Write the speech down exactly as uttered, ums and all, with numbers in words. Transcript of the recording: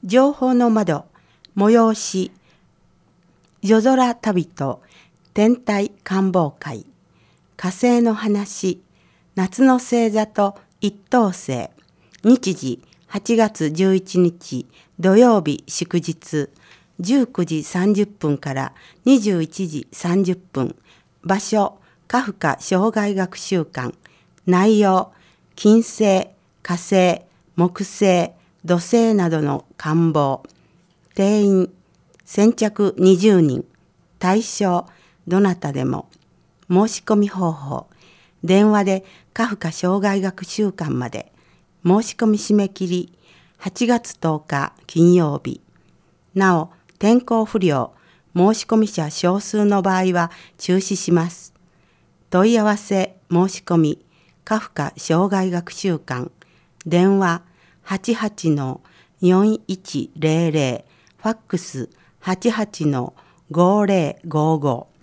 情報の窓、催し、夜空旅と天体観望会、火星の話、夏の星座と一等星、日時はちがつじゅういちにち土曜日祝日、じゅうくじさんじゅっぷんからにじゅういちじさんじゅっぷん、場所、カフカ生涯学習館、内容、金星、火星、木星、土星などの観望、定員、先着にじゅうにん、対象、どなたでも、申し込み方法、電話でカフカ生涯学習館まで、申し込み締め切り、はちがつとおか金曜日。なお、天候不良、申し込み者少数の場合は中止します。問い合わせ申し込み、カフカ生涯学習館、電話 はちはちのよんいちゼロゼロ、ファックス はちはちのごゼロごご。